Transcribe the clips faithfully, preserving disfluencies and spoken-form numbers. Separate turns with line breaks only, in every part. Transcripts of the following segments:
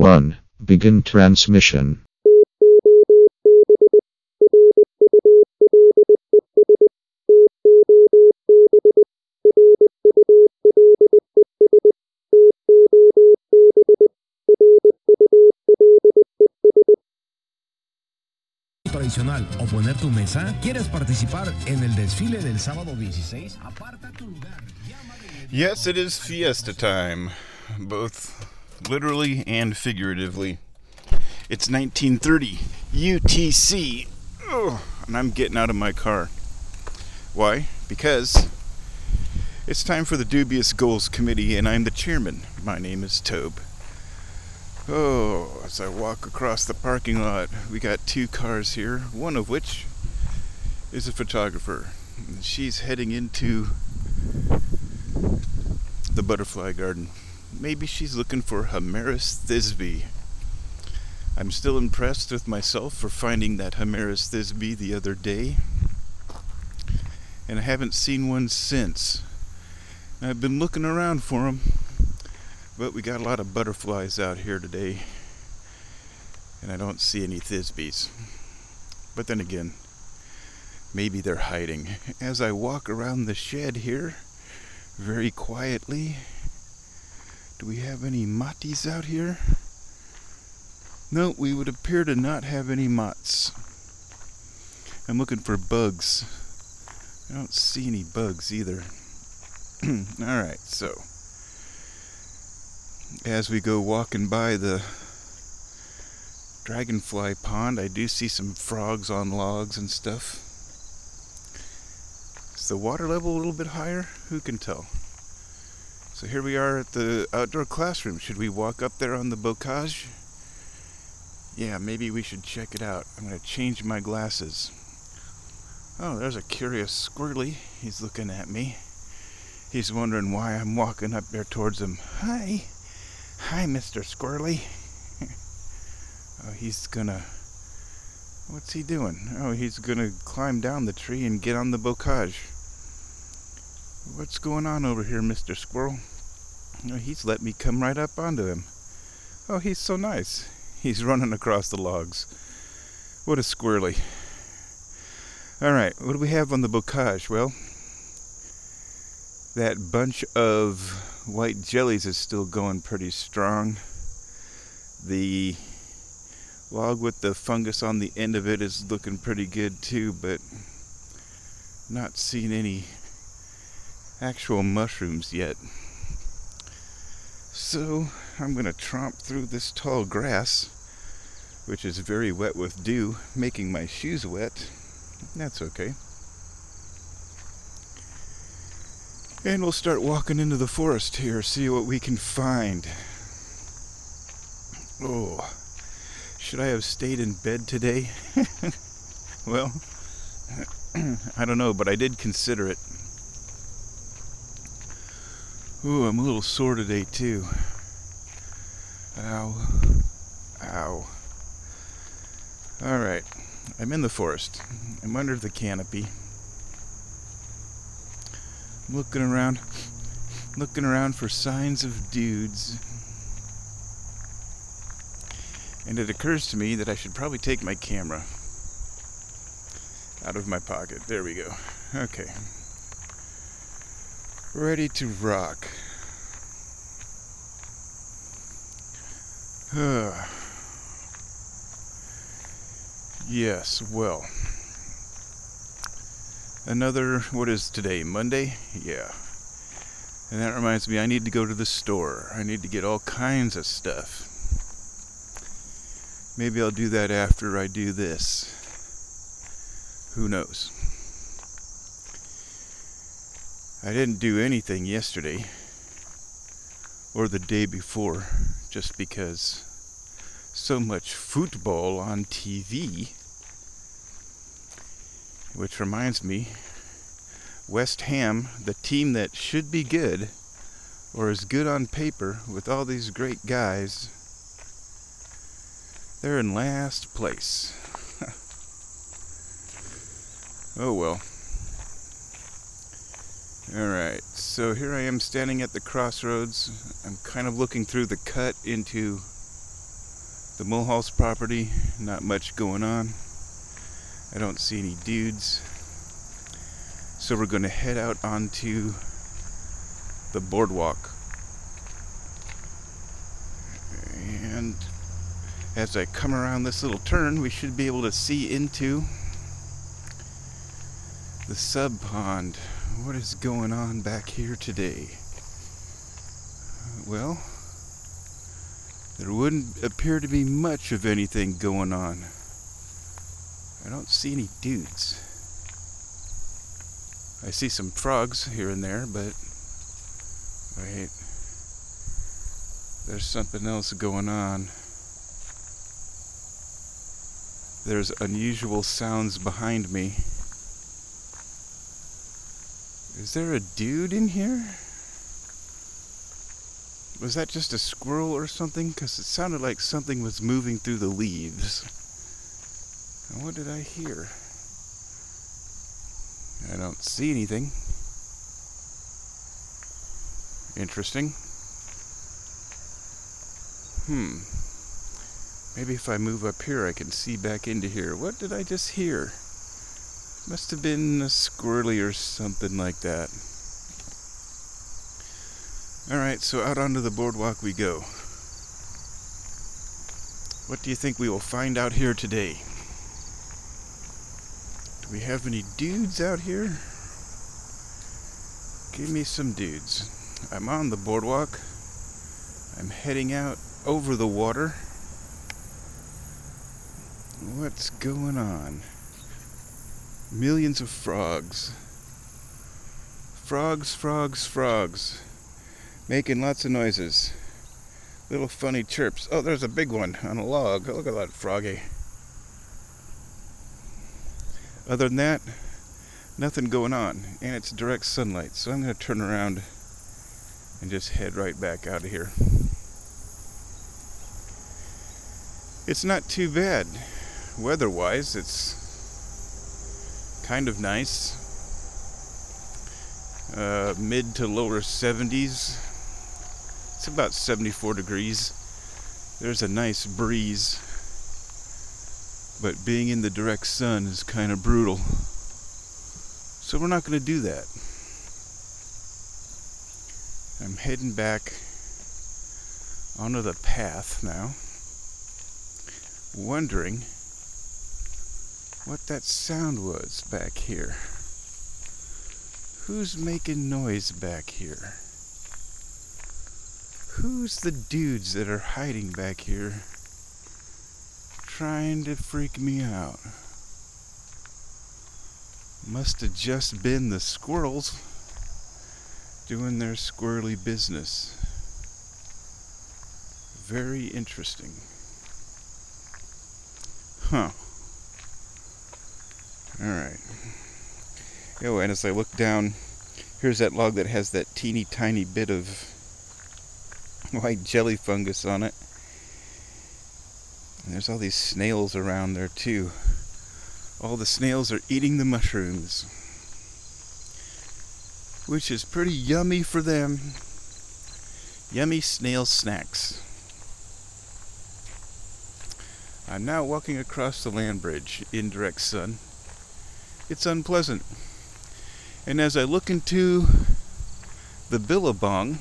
one. Begin transmission.
Tradicional o poner tu mesa. ¿Quieres participar en el desfile del sábado dieciséis? Aparta tu lugar.
Yes, it is fiesta time, both literally and figuratively. It's nineteen thirty U T C, Ugh, and I'm getting out of my car. Why? Because it's time for the Dubious Goals Committee, and I'm the chairman. My name is Tobe. Oh, as I walk across the parking lot, we got two cars here, one of which is a photographer. She's heading into the butterfly garden. Maybe she's looking for Hemaris thisbe. I'm still impressed with myself for finding that Hemaris thisbe the other day, and I haven't seen one since. I've been looking around for them, but we got a lot of butterflies out here today, and I don't see any thisbes. But then again, maybe they're hiding. As I walk around the shed here, very quietly, do we have any matties out here? No, we would appear to not have any moths. I'm looking for bugs. I don't see any bugs either. Alright, so as we go walking by the dragonfly pond, I do see some frogs on logs and stuff. Is the water level a little bit higher? Who can tell? So here we are at the outdoor classroom. Should we walk up there on the bocage? Yeah, maybe we should check it out. I'm going to change my glasses. Oh, there's a curious squirrely. He's looking at me. He's wondering why I'm walking up there towards him. Hi. Hi, Mister Squirrely. Oh, he's gonna... What's he doing? Oh, he's gonna climb down the tree and get on the bocage. What's going on over here, Mister Squirrel? Oh, he's let me come right up onto him. Oh, he's so nice. He's running across the logs. What a squirrely. Alright, what do we have on the bocage? Well, that bunch of white jellies is still going pretty strong. The log with the fungus on the end of it is looking pretty good too, but not seeing any actual mushrooms yet. So I'm going to tromp through this tall grass, which is very wet with dew, making my shoes wet. That's okay. And we'll start walking into the forest here, see what we can find. Oh, should I have stayed in bed today? Well, I don't know, but I did consider it. Ooh, I'm a little sore today too. Ow. Ow. Alright, I'm in the forest. I'm under the canopy. I'm looking around, looking around for signs of dudes. And it occurs to me that I should probably take my camera out of my pocket. There we go. Okay. Ready to rock. Yes, well. Another, what is today, Monday? Yeah. And that reminds me, I need to go to the store. I need to get all kinds of stuff. Maybe I'll do that after I do this. Who knows? I didn't do anything yesterday or the day before just because so much football on T V. Which reminds me, West Ham, the team that should be good or is good on paper with all these great guys, they're in last place. Oh well. Alright, so here I am standing at the crossroads. I'm kind of looking through the cut into The Mulhall's property, not much going on. I don't see any dudes. So we're going to head out onto the boardwalk. And as I come around this little turn, we should be able to see into the sub pond. What is going on back here today? Well, there wouldn't appear to be much of anything going on. I don't see any dudes. I see some frogs here and there, but wait, there's something else going on. There's unusual sounds behind me. Is there a dude in here? Was that just a squirrel or something? Because it sounded like something was moving through the leaves. And what did I hear? I don't see anything. Interesting. Hmm. Maybe if I move up here I can see back into here. What did I just hear? Must have been a squirrely or something like that. Alright, so out onto the boardwalk we go. What do you think we will find out here today? Do we have any dudes out here? Give me some dudes. I'm on the boardwalk. I'm heading out over the water. What's going on? Millions of frogs. Frogs, frogs, frogs. Making lots of noises. Little funny chirps. Oh, there's a big one on a log. Look at that froggy. Other than that, nothing going on. And it's direct sunlight. So I'm going to turn around and just head right back out of here. It's not too bad. Weather-wise, it's kind of nice. Uh, mid to lower seventies. It's about seventy-four degrees. There's a nice breeze. But being in the direct sun is kind of brutal. So we're not going to do that. I'm heading back onto the path now, wondering what that sound was back here. Who's making noise back here? Who's the dudes that are hiding back here trying to freak me out? Must have just been the squirrels doing their squirrely business. Very interesting. Huh. Alright. Oh, and as I look down, here's that log that has that teeny tiny bit of white jelly fungus on it. And there's all these snails around there too. All the snails are eating the mushrooms, which is pretty yummy for them. Yummy snail snacks. I'm now walking across the land bridge in direct sun. It's unpleasant. And as I look into the billabong,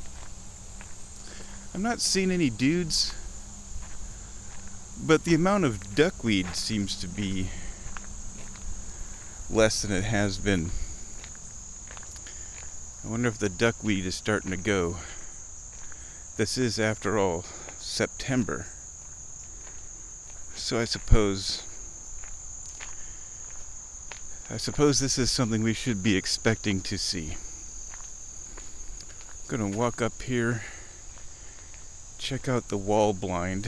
I'm not seeing any dudes, but the amount of duckweed seems to be less than it has been. I wonder if the duckweed is starting to go. This is, after all, September. So I suppose I suppose this is something we should be expecting to see. I'm gonna walk up here, check out the wall blind.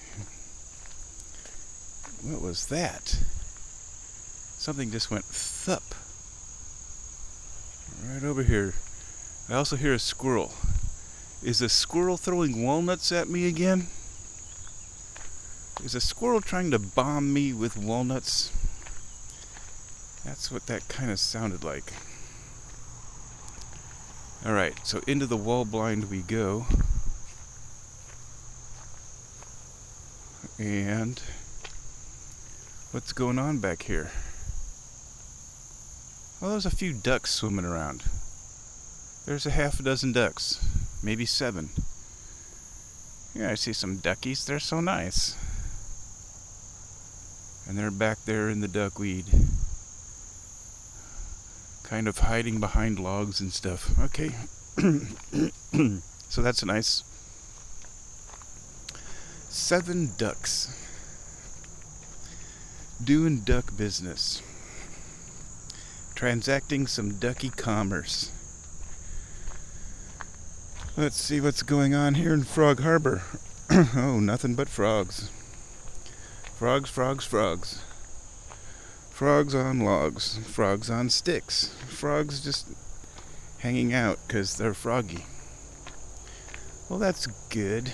What was that? Something just went thup. Right over here. I also hear a squirrel. Is a squirrel throwing walnuts at me again? Is a squirrel trying to bomb me with walnuts? That's what that kind of sounded like. Alright, so into the wall blind we go. And what's going on back here? Well, there's a few ducks swimming around. There's a half a dozen ducks, maybe seven. Yeah, I see some duckies. They're so nice. And they're back there in the duckweed, kind of hiding behind logs and stuff. Okay. So that's nice. Seven ducks doing duck business, transacting some ducky commerce. Let's see what's going on here in Frog Harbor. Oh, nothing but frogs. Frogs, frogs, frogs. Frogs on logs. Frogs on sticks. Frogs just hanging out because they're froggy. Well, that's good.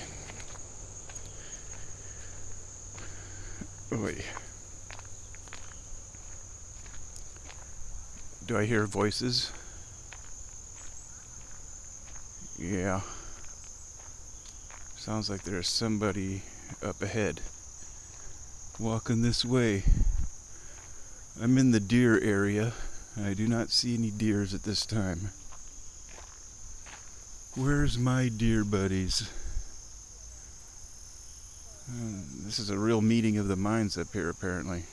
Oy. Do I hear voices? Yeah. Sounds like there's somebody up ahead. Walking this way. I'm in the deer area. I do not see any deers at this time. Where's my deer buddies? Uh, this is a real meeting of the minds up here, apparently.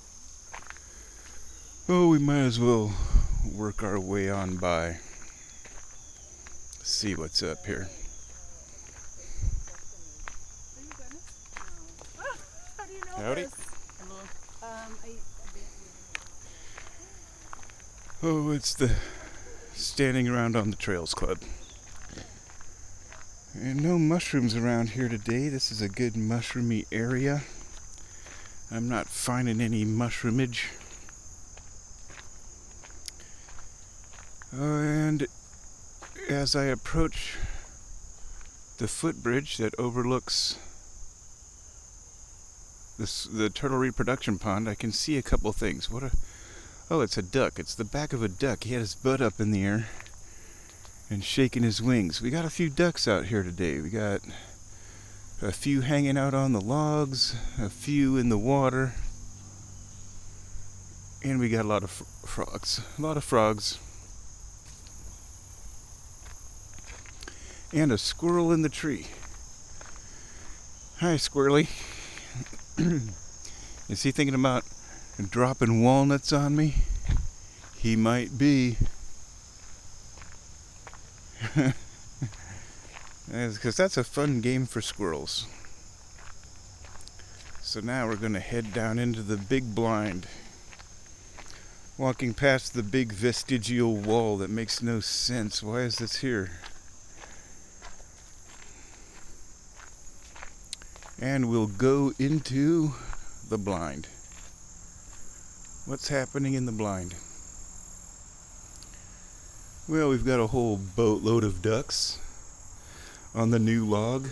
Oh, we might as well work our way on by. See what's up here.
How do you know
Howdy.
this? Hello. Um, I,
Oh, it's the Standing Around on the Trails Club. And no mushrooms around here today. This is a good mushroomy area. I'm not finding any mushroomage. And as I approach the footbridge that overlooks this, the turtle reproduction pond, I can see a couple things. What a... Oh, it's a duck. It's the back of a duck. He had his butt up in the air and shaking his wings. We got a few ducks out here today. We got a few hanging out on the logs, a few in the water, and we got a lot of fr- frogs. A lot of frogs. And a squirrel in the tree. Hi, Squirrely. Is he thinking about dropping walnuts on me? He might be. Because that's a fun game for squirrels. So now we're going to head down into the big blind. Walking past the big vestigial wall that makes no sense. Why is this here? And we'll go into the blind. What's happening in the blind? Well, we've got a whole boatload of ducks on the new log.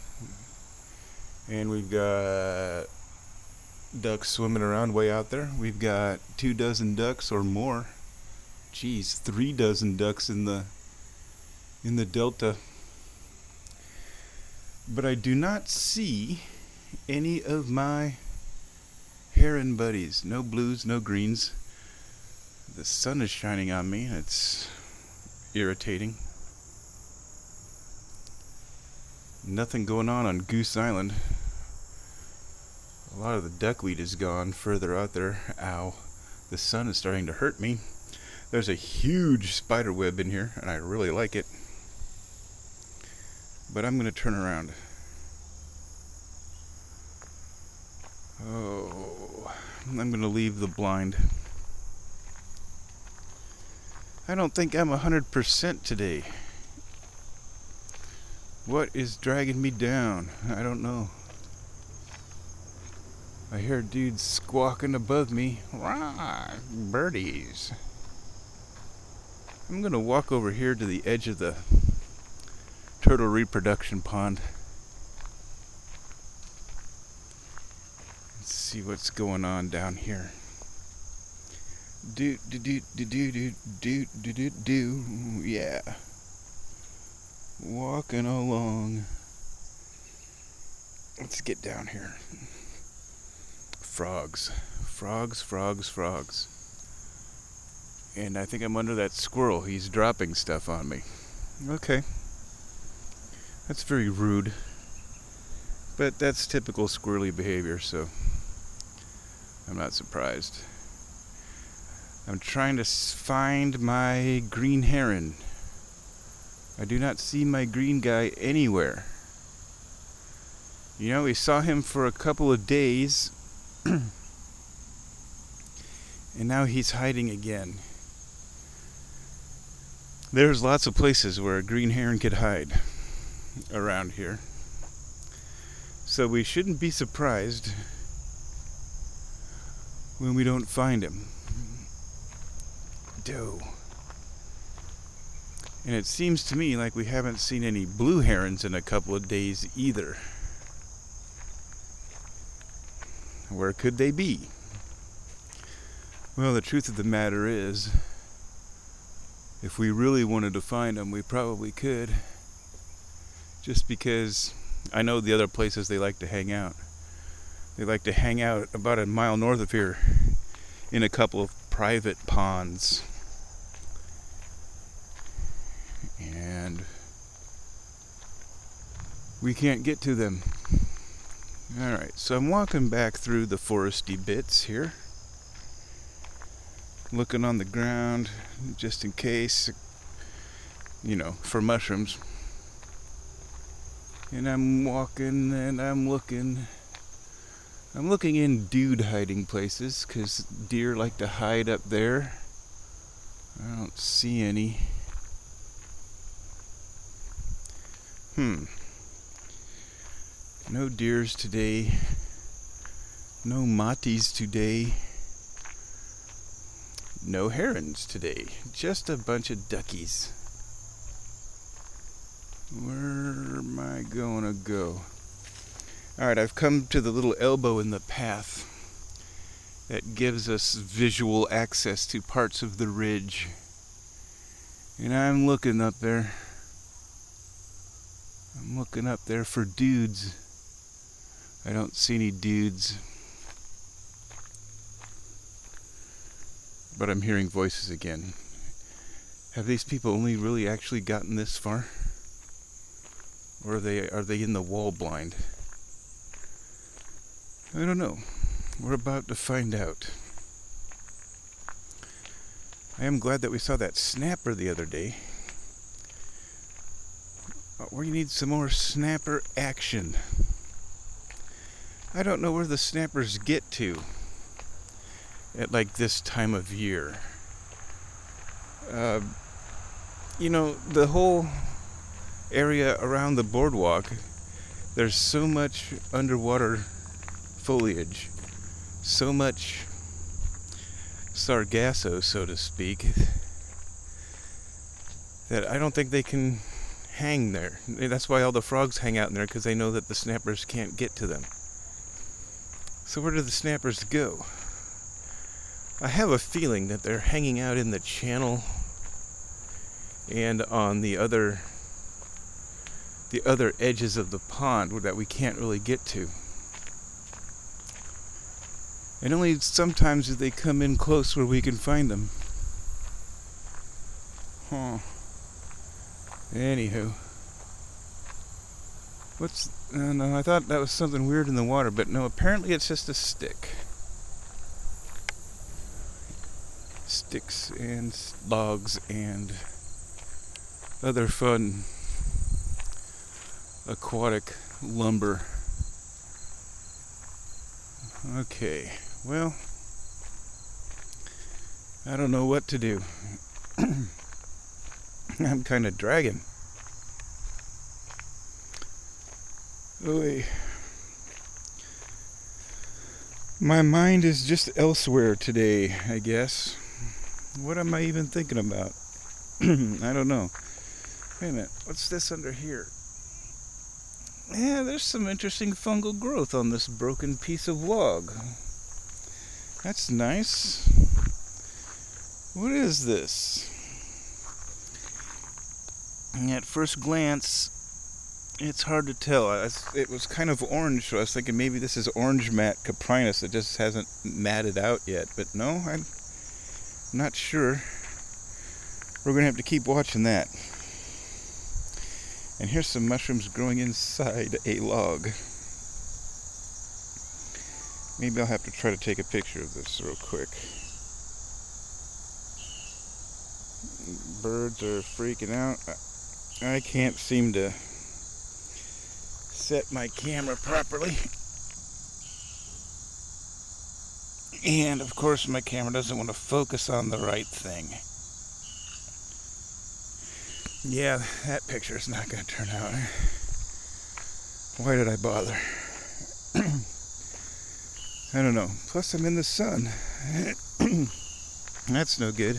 And we've got ducks swimming around way out there. We've got two dozen ducks or more. Geez, three dozen ducks in the in the delta. But I do not see any of my heron buddies. No blues, no greens. The sun is shining on me. It's irritating. Nothing going on on Goose Island. A lot of the duckweed is gone further out there. Ow. The sun is starting to hurt me. There's a huge spider web in here, and I really like it. But I'm going to turn around. Oh, I'm going to leave the blind. I don't think I'm one hundred percent today. What is dragging me down? I don't know. I hear dudes squawking above me. Rah, birdies. I'm going to walk over here to the edge of the turtle reproduction pond. Let's see what's going on down here. Do do do do do do do do do do. Yeah. Walking along. Let's get down here. Frogs. Frogs, frogs, frogs. And I think I'm under that squirrel. He's dropping stuff on me. Okay. That's very rude. But that's typical squirrely behavior, so I'm not surprised. I'm trying to find my green heron. I do not see my green guy anywhere. You know, we saw him for a couple of days, and now he's hiding again. There's lots of places where a green heron could hide around here. So we shouldn't be surprised when we don't find him. Doe. And it seems to me like we haven't seen any blue herons in a couple of days either. Where could they be? Well, the truth of the matter is, if we really wanted to find them, we probably could. Just because I know the other places they like to hang out. They like to hang out about a mile north of here in a couple of private ponds. And we can't get to them. Alright, so I'm walking back through the foresty bits here. Looking on the ground just in case, you know, for mushrooms. And I'm walking and I'm looking. I'm looking in dude hiding places because deer like to hide up there. I don't see any. Hmm. No deers today. No matis today. No herons today. Just a bunch of duckies. Where am I gonna go? Alright, I've come to the little elbow in the path that gives us visual access to parts of the ridge. And I'm looking up there. I'm looking up there for dudes. I don't see any dudes. But I'm hearing voices again. Have these people only really actually gotten this far? Or are they are they in the wall blind? I don't know. We're about to find out. I am glad that we saw that snapper the other day. We need some more snapper action. I don't know where the snappers get to at like this time of year. Uh, you know, the whole area around the boardwalk, there's so much underwater foliage, so much sargasso, so to speak, that I don't think they can hang there. That's why all the frogs hang out in there, because they know that the snappers can't get to them. So where do the snappers go? I have a feeling that they're hanging out in the channel and on the other the other edges of the pond that we can't really get to. And only sometimes do they come in close where we can find them. Huh. Anywho. What's... Uh, no, I thought that was something weird in the water, but no, apparently it's just a stick. Sticks and logs and other fun aquatic lumber. Okay, well, I don't know what to do. I'm kind of dragging. Oy. My mind is just elsewhere today, I guess. What am I even thinking about? I don't know. Wait a minute, what's this under here? Yeah, there's some interesting fungal growth on this broken piece of log. That's nice. What is this? At first glance, It's hard to tell. I, it was kind of orange, so I was thinking maybe this is orange mat Caprinus that just hasn't matted out yet. But no, I'm not sure. We're going to have to keep watching that. And here's some mushrooms growing inside a log. Maybe I'll have to try to take a picture of this real quick. Birds are freaking out. I can't seem to set my camera properly. And of course my camera doesn't want to focus on the right thing. Yeah, that picture's not going to turn out. Why did I bother? I don't know. Plus I'm in the sun. That's no good.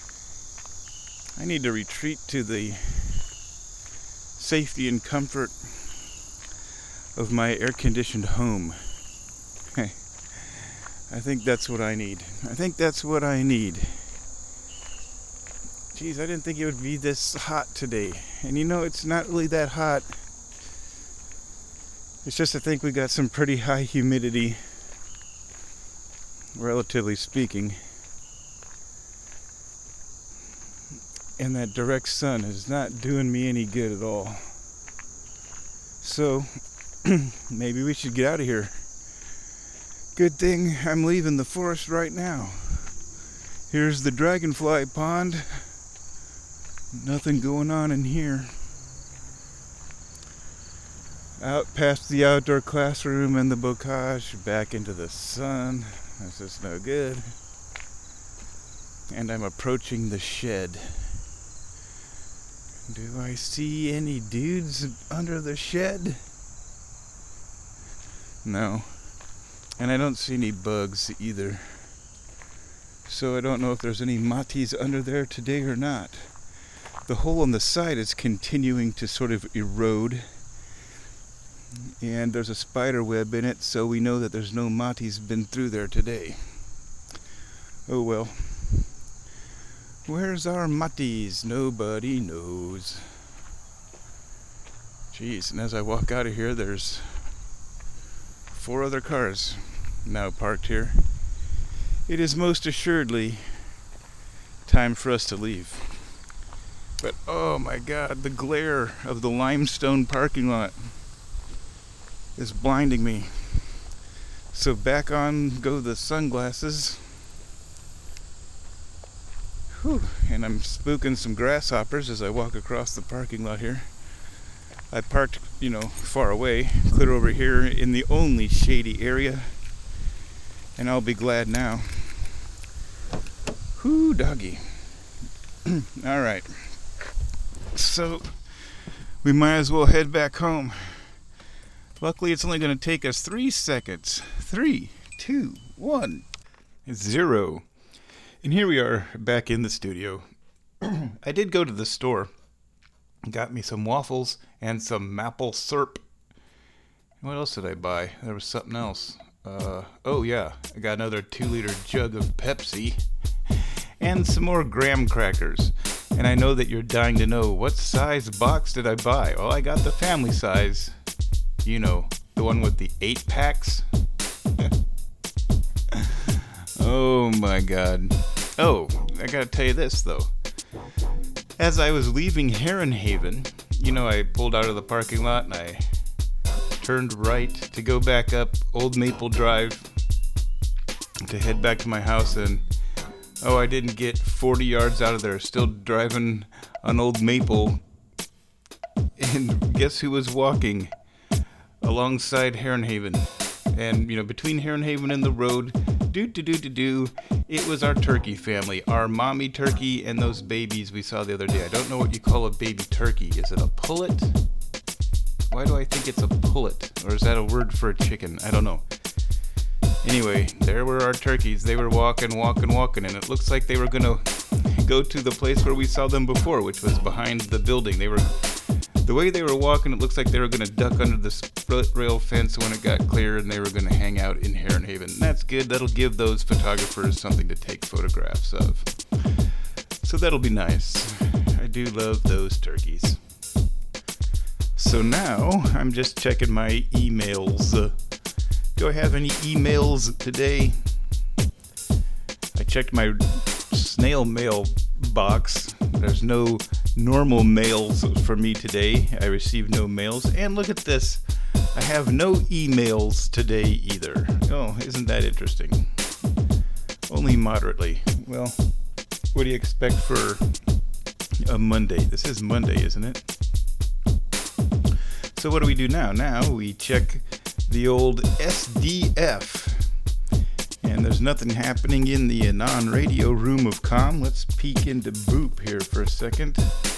I need to retreat to the safety and comfort of my air-conditioned home. I think that's what I need. I think that's what I need. Geez, I didn't think it would be this hot today. And you know, it's not really that hot. It's just I think we got some pretty high humidity, relatively speaking. And that direct sun is not doing me any good at all. So, maybe we should get out of here. Good thing I'm leaving the forest right now. Here's the dragonfly pond. Nothing going on in here. Out past the outdoor classroom and the bocage, back into the sun. That's just no good. And I'm approaching the shed. Do I see any dudes under the shed? No. And I don't see any bugs either. So I don't know if there's any matis under there today or not. The hole on the side is continuing to sort of erode. And there's a spider web in it, so we know that there's no matis been through there today. Oh well. Where's our matis? Nobody knows. Jeez, and as I walk out of here, there's four other cars now parked here. It is most assuredly time for us to leave. But oh my God, the glare of the limestone parking lot is blinding me. So back on go the sunglasses. Whew. And I'm spooking some grasshoppers as I walk across the parking lot here. I parked, you know, far away, clear over here in the only shady area. And I'll be glad now. Whoo, doggy. Alright. So, we might as well head back home. Luckily, it's only going to take us three seconds. Three, two, one, zero. And here we are back in the studio. I did go to the store. Got me some waffles and some maple syrup. What else did I buy? There was something else. Uh, oh yeah, I got another two liter jug of Pepsi. And some more graham crackers. And I know that you're dying to know, what size box did I buy? Well, I got the family size. You know, the one with the eight packs. Oh my God. Oh, I gotta tell you this though. As I was leaving Heron Haven, you know, I pulled out of the parking lot and I turned right to go back up Old Maple Drive to head back to my house, and oh, I didn't get forty yards out of there, still driving on Old Maple. And guess who was walking alongside Heron Haven? And, you know, between Heron Haven and the road, do do do do do, it was our turkey family, our mommy turkey and those babies we saw the other day. I don't know what you call a baby turkey. Is it a pullet? Why do I think it's a pullet? Or is that a word for a chicken? I don't know. Anyway, there were our turkeys. They were walking, walking, walking, and it looks like they were gonna go to the place where we saw them before, which was behind the building. They were, the way they were walking, it looks like they were gonna duck under the split rail fence when it got clear, and they were gonna hang out in Heron Haven. And that's good. That'll give those photographers something to take photographs of. So that'll be nice. I do love those turkeys. So now I'm just checking my emails. Uh, do I have any emails today? I checked my snail mail box. There's no normal mails for me today. I received no mails. And look at this. I have no emails today either. Oh, isn't that interesting? Only moderately. Well, what do you expect for a Monday? This is Monday, isn't it? So what do we do now? Now we check the old S D F. And there's nothing happening in the Anon radio room of comm. Let's peek into Boop here for a second.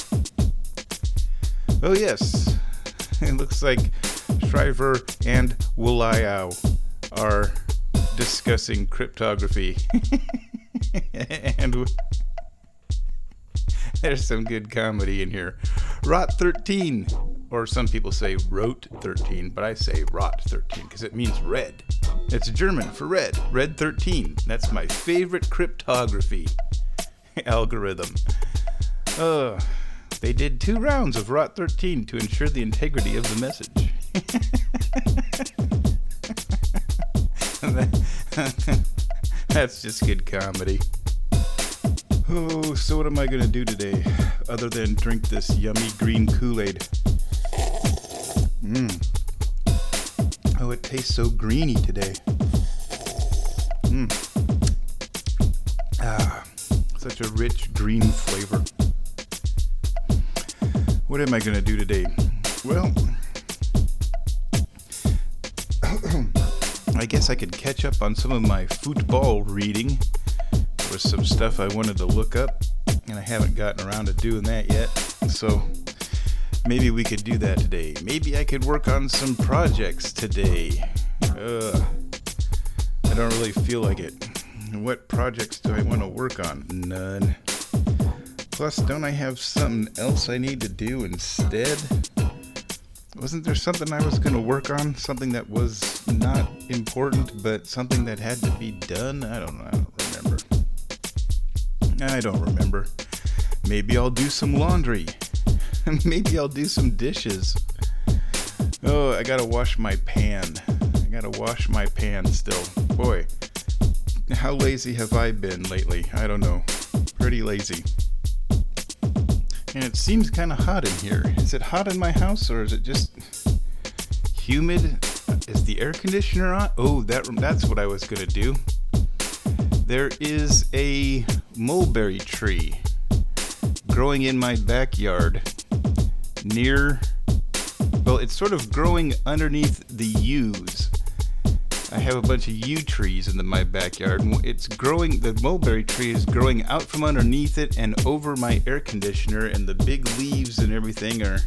Oh yes, it looks like Shriver and Woolayau are discussing cryptography. And w- there's some good comedy in here. Rot thirteen, or some people say Rote thirteen, but I say Rot thirteen because it means red. It's German for red. Red thirteen. That's my favorite cryptography algorithm. Uh, they did two rounds of Rot thirteen to ensure the integrity of the message. That's just good comedy. Oh, so what am I going to do today other than drink this yummy green Kool-Aid? Mmm. Oh, it tastes so greeny today. Mmm. Ah, such a rich green flavor. What am I going to do today? Well, I guess I could catch up on some of my football reading. There was some stuff I wanted to look up, and I haven't gotten around to doing that yet. So maybe we could do that today. Maybe I could work on some projects today. Ugh. I don't really feel like it. What projects do I want to work on? None. Plus, don't I have something else I need to do instead? Wasn't there something I was going to work on? Something that was not important, but something that had to be done? I don't know. I don't remember. I don't remember. Maybe I'll do some laundry. Maybe I'll do some dishes. Oh, I gotta wash my pan. I gotta wash my pan still. Boy, how lazy have I been lately? I don't know. Pretty lazy. And it seems kind of hot in here. Is it hot in my house, or is it just humid? Is the air conditioner on? Oh, that that's what I was gonna do. There is a mulberry tree growing in my backyard near, well, it's sort of growing underneath the yews. I have a bunch of yew trees in the, my backyard. It's growing, the mulberry tree is growing out from underneath it and over my air conditioner, and the big leaves and everything are,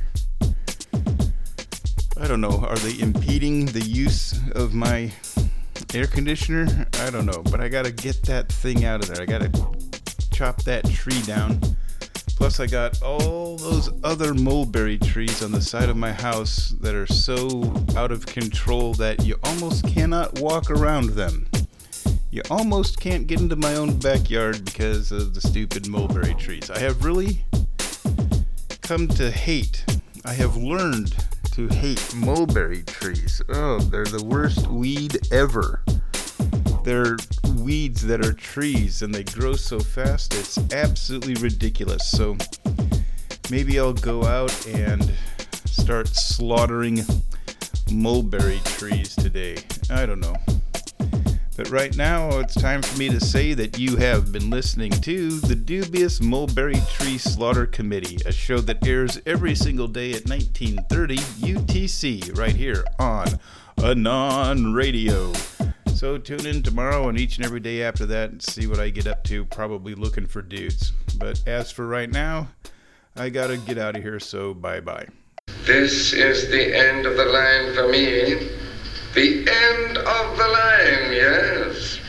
I don't know, are they impeding the use of my air conditioner? I don't know, but I gotta get that thing out of there. I gotta chop that tree down. Plus, I got all those other mulberry trees on the side of my house that are so out of control that you almost cannot walk around them. You almost can't get into my own backyard because of the stupid mulberry trees. I have really come to hate, I have learned to hate mulberry trees. Oh, they're the worst weed ever. They're weeds that are trees, and they grow so fast, it's absolutely ridiculous. So maybe I'll go out and start slaughtering mulberry trees today. I don't know. But right now, it's time for me to say that you have been listening to the Dubious Mulberry Tree Slaughter Committee, a show that airs every single day at nineteen thirty U T C, right here on Anon Radio. So tune in tomorrow and each and every day after that and see what I get up to, probably looking for dudes. But as for right now, I gotta get out of here, so bye-bye.
This is the end of the line for me. The end of the line, yes.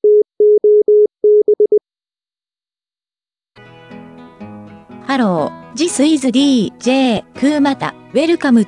ハロー。 This is ディージェー クーマタ。Welcome